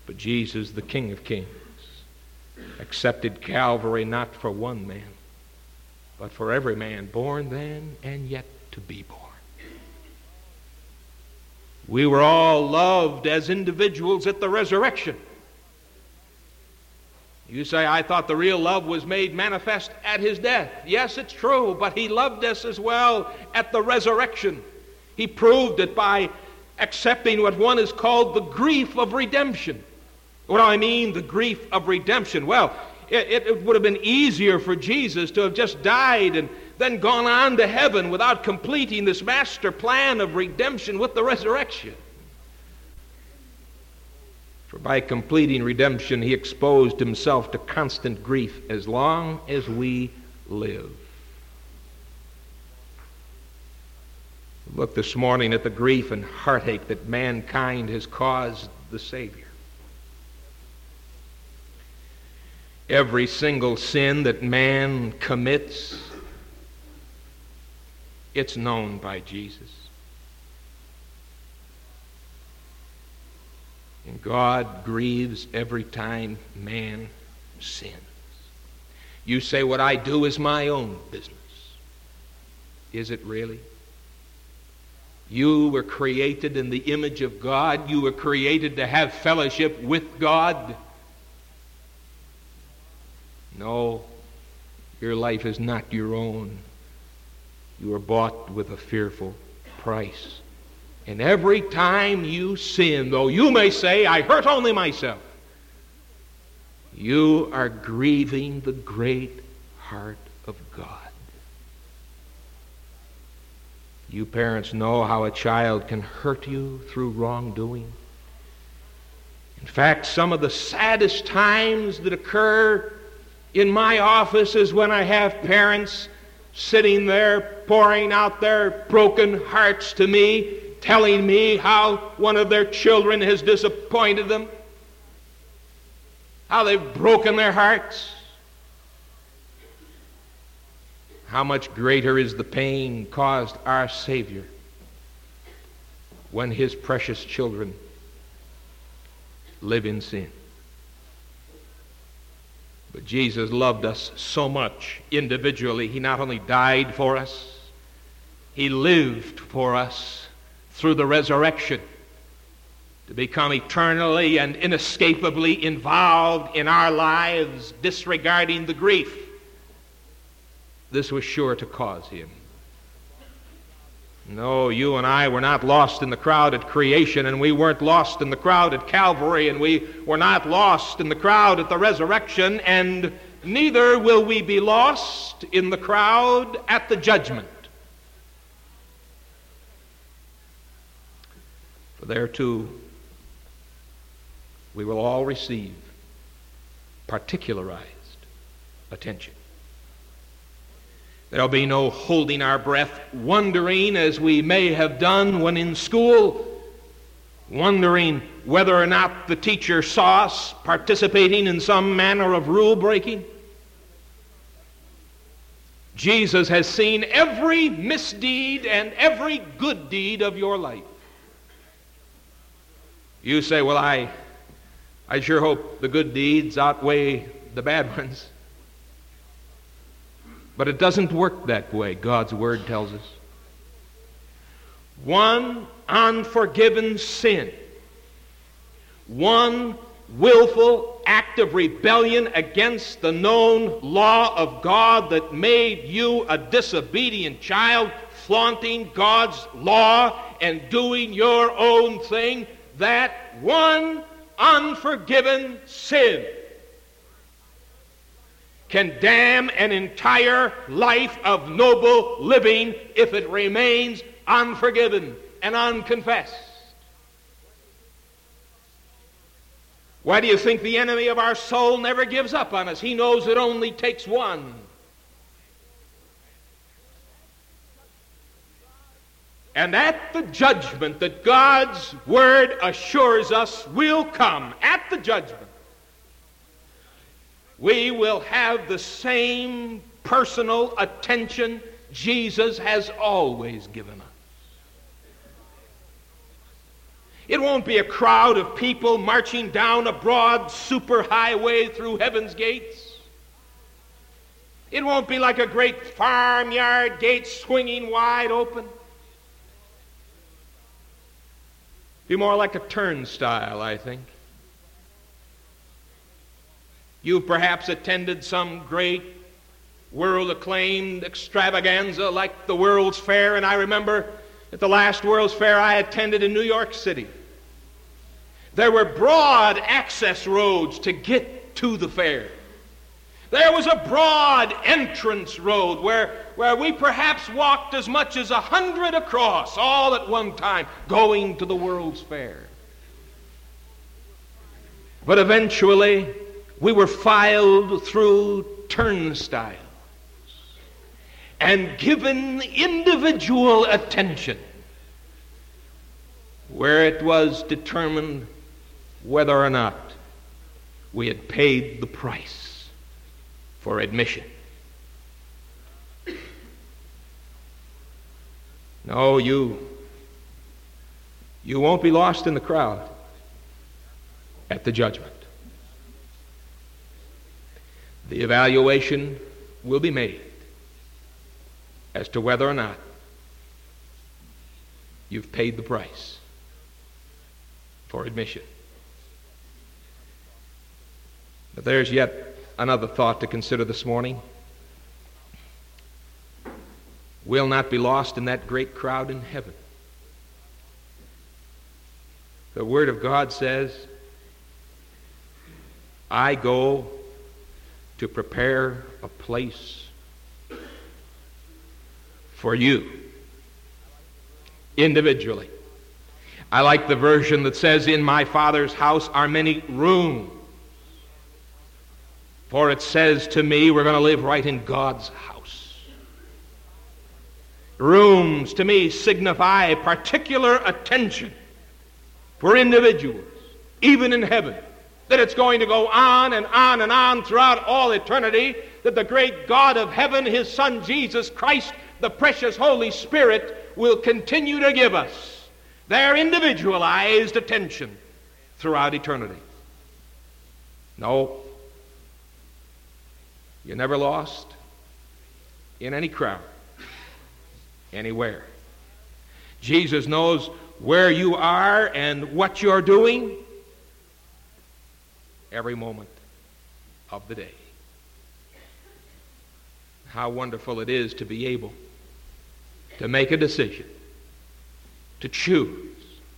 But Jesus, the King of Kings, accepted Calvary not for one man, but for every man born then and yet to be born. We were all loved as individuals at the resurrection. You say, I thought the real love was made manifest at his death. Yes, it's true, but he loved us as well at the resurrection. He proved it by accepting what one is called the grief of redemption. What do I mean, the grief of redemption? Well, it would have been easier for Jesus to have just died and then gone on to heaven without completing this master plan of redemption with the resurrection. For by completing redemption, he exposed himself to constant grief as long as we live. Look this morning at the grief and heartache that mankind has caused the Savior. Every single sin that man commits, it's known by Jesus. And God grieves every time man sins. You say, what I do is my own business. Is it really? You were created in the image of God. You were created to have fellowship with God. No, your life is not your own. You were bought with a fearful price. And every time you sin, though you may say, I hurt only myself, you are grieving the great heart of God. You parents know how a child can hurt you through wrongdoing. In fact, some of the saddest times that occur in my office is when I have parents sitting there pouring out their broken hearts to me, telling me how one of their children has disappointed them, how they've broken their hearts. How much greater is the pain caused our Savior when his precious children live in sin. But Jesus loved us so much individually. He not only died for us, he lived for us through the resurrection to become eternally and inescapably involved in our lives, disregarding the grief this was sure to cause him. No, you and I were not lost in the crowd at creation, and we weren't lost in the crowd at Calvary, and we were not lost in the crowd at the resurrection, and neither will we be lost in the crowd at the judgment. For there too, we will all receive particularized attention. There'll be no holding our breath, wondering as we may have done when in school, wondering whether or not the teacher saw us participating in some manner of rule breaking. Jesus has seen every misdeed and every good deed of your life. You say, well, I sure hope the good deeds outweigh the bad ones. But it doesn't work that way, God's Word tells us. One unforgiven sin, one willful act of rebellion against the known law of God that made you a disobedient child, flaunting God's law and doing your own thing, that one unforgiven sin can damn an entire life of noble living if it remains unforgiven and unconfessed. Why do you think the enemy of our soul never gives up on us? He knows it only takes one. And at the judgment that God's Word assures us will come, at the judgment, we will have the same personal attention Jesus has always given us. It won't be a crowd of people marching down a broad superhighway through heaven's gates. It won't be like a great farmyard gate swinging wide open. Be more like a turnstile, I think. You've perhaps attended some great world-acclaimed extravaganza like the World's Fair, and I remember at the last World's Fair I attended in New York City. There were broad access roads to get to the fair. There was a broad entrance road where we perhaps walked as much as 100 across all at one time going to the World's Fair. But eventually we were filed through turnstiles and given individual attention where it was determined whether or not we had paid the price for admission. No, you won't be lost in the crowd at the judgment. The evaluation will be made as to whether or not you've paid the price for admission. But there's yet another thought to consider this morning. We'll not be lost in that great crowd in heaven. The Word of God says, I go to prepare a place for you individually. I like the version that says, in my Father's house are many rooms. For it says to me, we're going to live right in God's house. Rooms to me signify particular attention for individuals, even in heaven. That it's going to go on and on and on throughout all eternity, that the great God of heaven, His Son Jesus Christ, the precious Holy Spirit, will continue to give us their individualized attention throughout eternity. No, you're never lost in any crowd, anywhere. Jesus knows where you are and what you're doing every moment of the day. How wonderful it is to be able to make a decision, to choose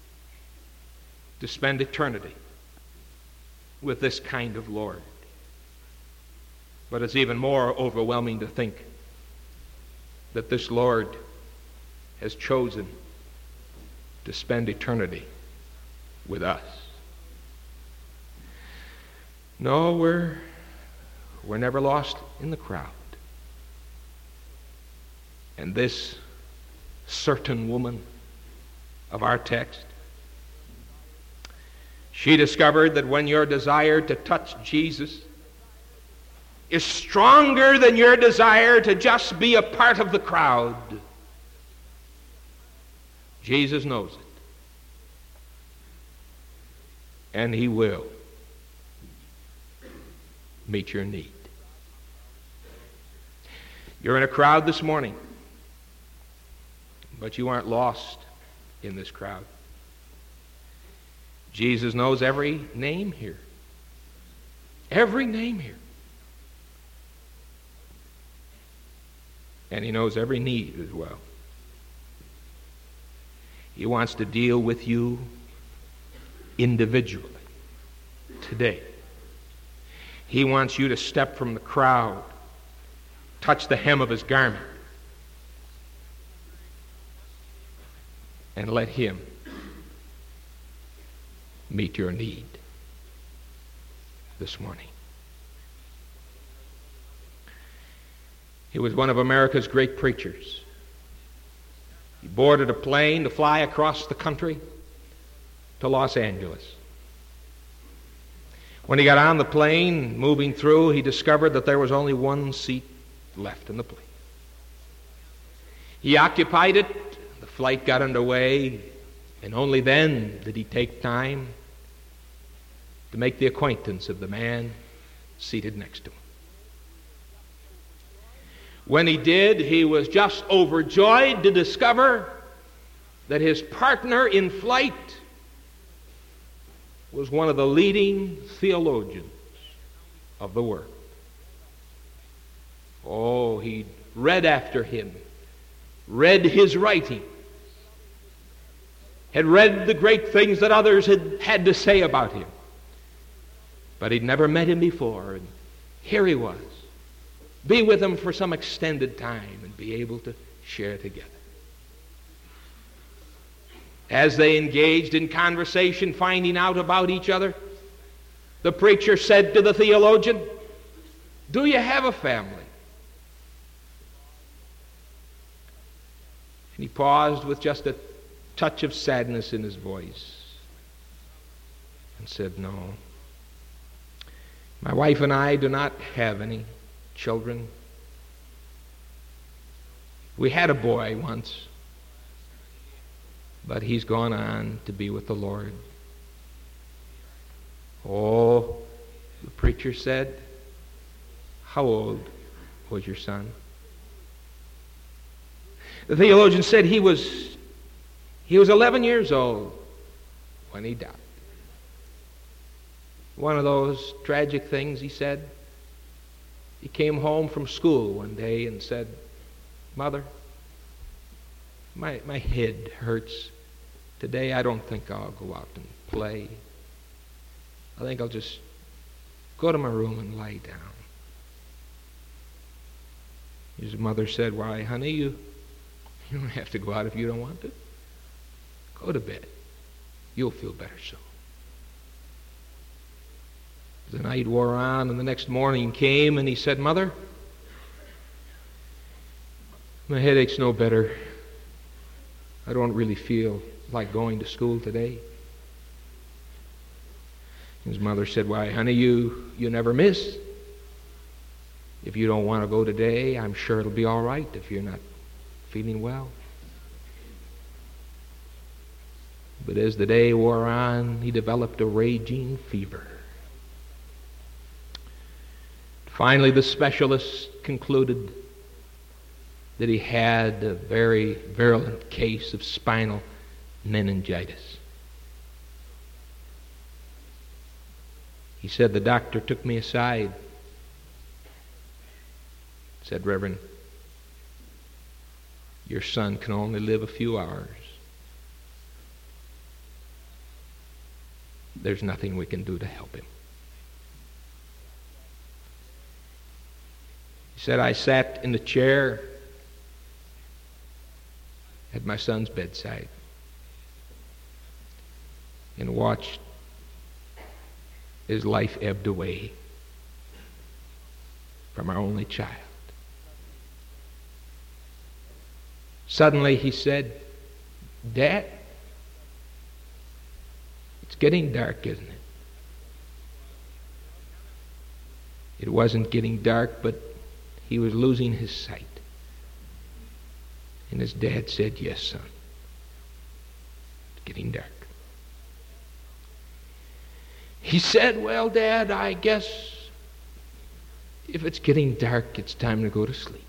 to spend eternity with this kind of Lord. But it's even more overwhelming to think that this Lord has chosen to spend eternity with us. No, we're never lost in the crowd. And this certain woman of our text, she discovered that when your desire to touch Jesus is stronger than your desire to just be a part of the crowd, Jesus knows it. And He will meet your need. You're in a crowd this morning, but you aren't lost in this crowd. Jesus knows every name here. Every name here. And He knows every need as well. He wants to deal with you individually today. He wants you to step from the crowd, touch the hem of His garment, and let Him meet your need this morning. He was one of America's great preachers. He boarded a plane to fly across the country to Los Angeles. When he got on the plane, moving through, he discovered that there was only one seat left in the plane. He occupied it. The flight got underway, And only then did he take time to make the acquaintance of the man seated next to him. When he did, he was just overjoyed to discover that his partner in flight was one of the leading theologians of the world. Oh, he read after him, read his writing, had read the great things that others had to say about him. But he'd never met him before, and here he was. Be with him for some extended time and be able to share together. As they engaged in conversation, finding out about each other, the preacher said to the theologian, "Do you have a family?" And he paused with just a touch of sadness in his voice and said, "No. My wife and I do not have any children. We had a boy once, but he's gone on to be with the Lord." "Oh," the preacher said, "how old was your son?" The theologian said he was 11 years old when he died. One of those tragic things, he said. He came home from school one day and said, "Mother, my head hurts. Today I don't think I'll go out and play. I think I'll just go to my room and lie down." His mother said, "Why, honey, you don't have to go out if you don't want to. Go to bed. You'll feel better soon." The night wore on, and the next morning came, and he said, "Mother, my headache's no better. I don't really feel like going to school today." His mother said, "Why, honey, you never miss. If you don't want to go today, I'm sure it'll be all right if you're not feeling well." But as the day wore on, he developed a raging fever. Finally, the specialist concluded that he had a very virulent case of spinal meningitis. He said, the doctor took me aside, said, "Reverend, your son can only live a few hours. There's nothing we can do to help him." He said, "I sat in the chair at my son's bedside and watched his life ebbed away from our only child. Suddenly he said, 'Dad, it's getting dark, isn't it?' It wasn't getting dark, but he was losing his sight. And his dad said, 'Yes, son, it's getting dark.' He said, 'Well, Dad, I guess if it's getting dark, it's time to go to sleep.'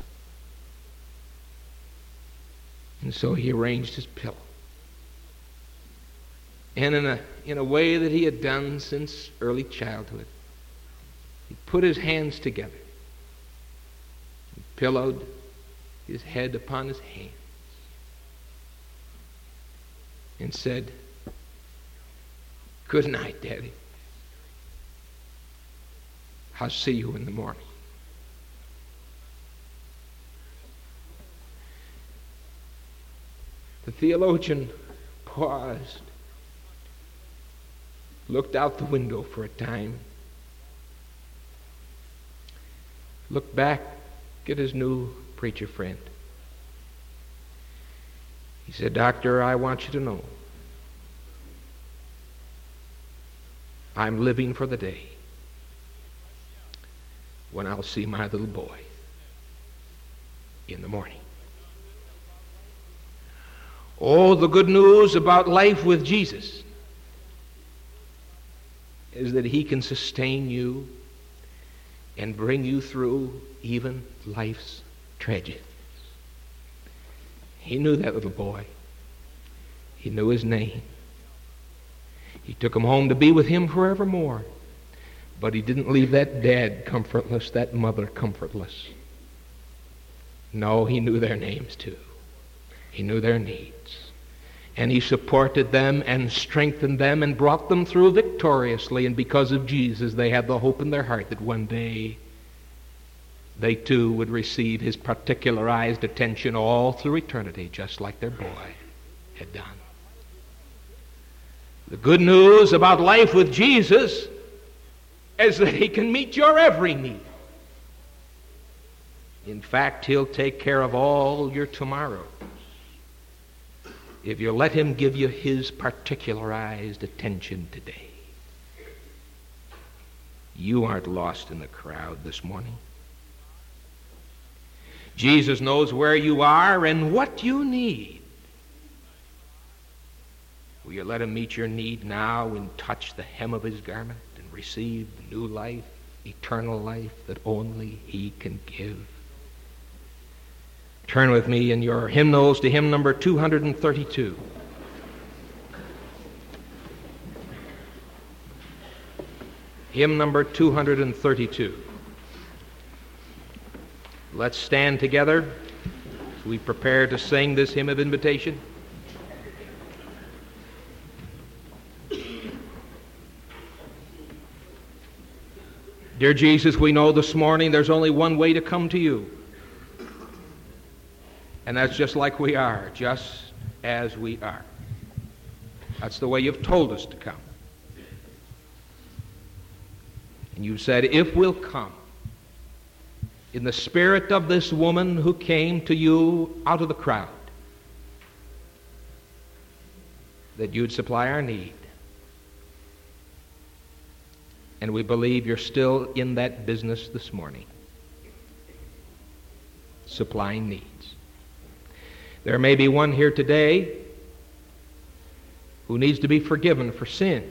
And so he arranged his pillow. And in a way that he had done since early childhood, he put his hands together and pillowed his head upon his hands and said, 'Good night, Daddy. I'll see you in the morning.' The theologian paused, looked out the window for a time, looked back at his new preacher friend. He said, "Doctor, I want you to know I'm living for the day when I'll see my little boy in the morning." Oh, the good news about life with Jesus is that he can sustain you and bring you through even life's tragedies. He knew that little boy. He knew his name. He took him home to be with him forevermore. But he didn't leave that dad comfortless, that mother comfortless. No, he knew their names too. He knew their needs. And he supported them and strengthened them and brought them through victoriously. And because of Jesus, they had the hope in their heart that one day they too would receive his particularized attention all through eternity, just like their boy had done. The good news about life with Jesus is that he can meet your every need. In fact, he'll take care of all your tomorrows if you let him give you his particularized attention today. You aren't lost in the crowd this morning. Jesus knows where you are and what you need. Will you let him meet your need now and touch the hem of his garment and receive new life, eternal life that only he can give? Turn with me in your hymnals to hymn number 232. Hymn number 232. Let's stand together as we prepare to sing this hymn of invitation. Dear Jesus, we know this morning there's only one way to come to you. And that's just like we are, just as we are. That's the way you've told us to come. And you said, if we'll come in the spirit of this woman who came to you out of the crowd, that you'd supply our need. And we believe you're still in that business this morning, supplying needs. There may be one here today who needs to be forgiven for sin,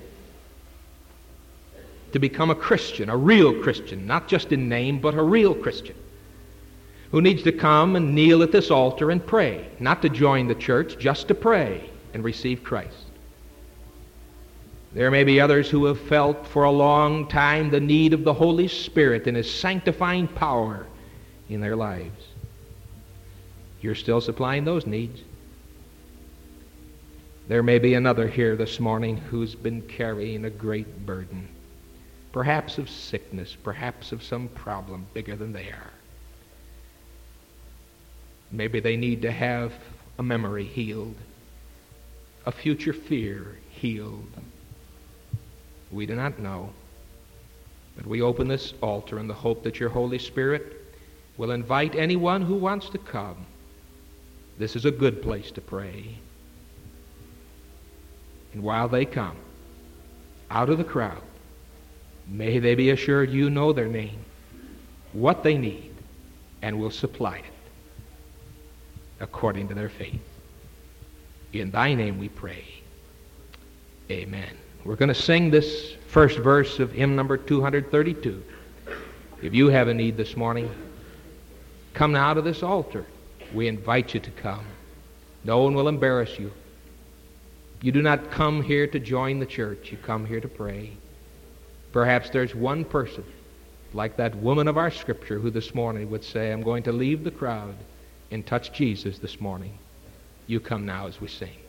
to become a Christian, a real Christian, not just in name, but a real Christian, who needs to come and kneel at this altar and pray, not to join the church, just to pray and receive Christ. There may be others who have felt for a long time the need of the Holy Spirit and his sanctifying power in their lives. You're still supplying those needs. There may be another here this morning who's been carrying a great burden, perhaps of sickness, perhaps of some problem bigger than they are. Maybe they need to have a memory healed, a future fear healed. We do not know, but we open this altar in the hope that your Holy Spirit will invite anyone who wants to come. This is a good place to pray. And while they come out of the crowd, may they be assured you know their name, what they need, and will supply it according to their faith. In thy name we pray. Amen. We're going to sing this first verse of hymn number 232. If you have a need this morning, come now to this altar. We invite you to come. No one will embarrass you. You do not come here to join the church. You come here to pray. Perhaps there's one person, like that woman of our scripture, who this morning would say, I'm going to leave the crowd and touch Jesus this morning. You come now as we sing.